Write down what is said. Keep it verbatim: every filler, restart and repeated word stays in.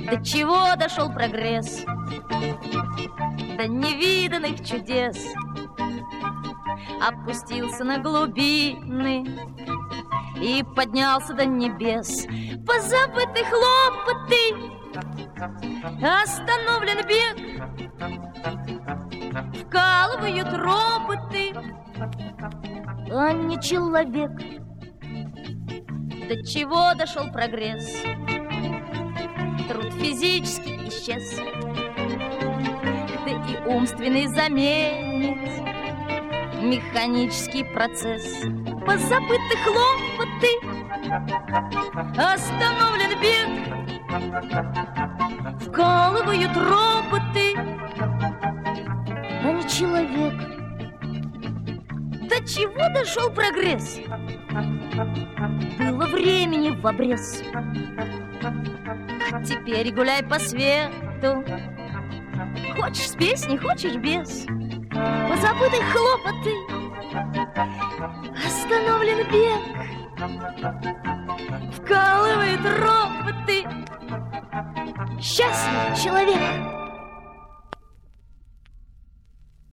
До чего дошел прогресс? До невиданных чудес. Опустился на глубины и поднялся до небес. Позабыты хлопоты, остановлен бег, вкалывают роботы, а не человек. До чего дошел прогресс? Труд физически исчез, да и умственный заменит механический процесс. Позабыты хлопоты, остановлен бег, вкалывают роботы, а не человек. До чего дошел прогресс? Было времени в обрез. А теперь гуляй по свету. Хочешь с песней, хочешь без. Позабыты хлопоты, остановлен бег, вкалывает роботы. Счастлив человек.